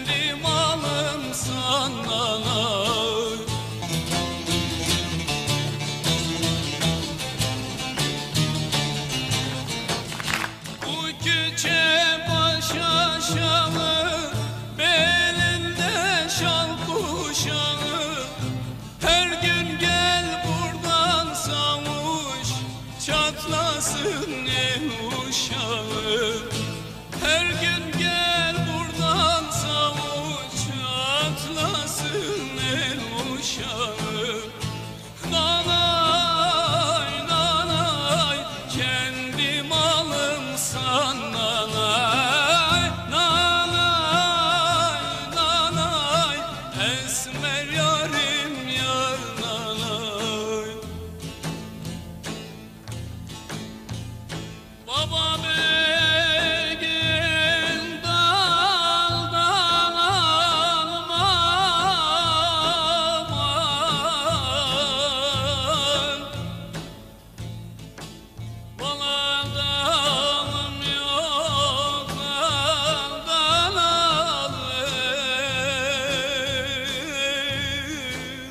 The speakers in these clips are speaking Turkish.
kendi malım sana. Bu küçe baş aşağı, belinde şal kuşağı, her gün gel buradan savuş, çatlasın el uşağı. Her gün gel buradan savuş, çatlasın el uşağı. Nanay nanay kendi malım sana. Nanay nanay esmer yarim yar nanay. Baba begin daldan almam, bana dalım yok daldan alayım.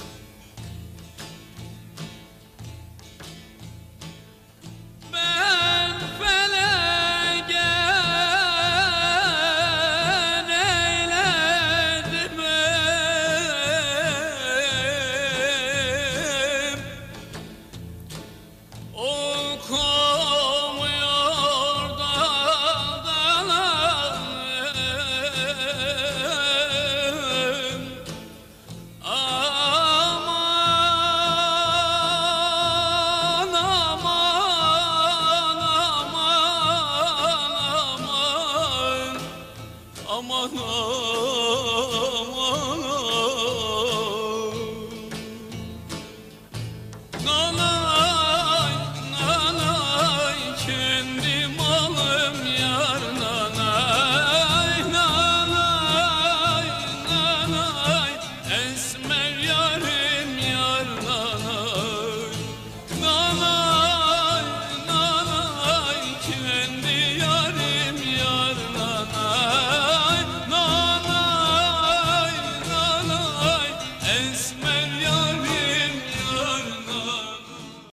Ben felegen eyledim okumuyor daldan alayım. Aman aman aman aman aman aman.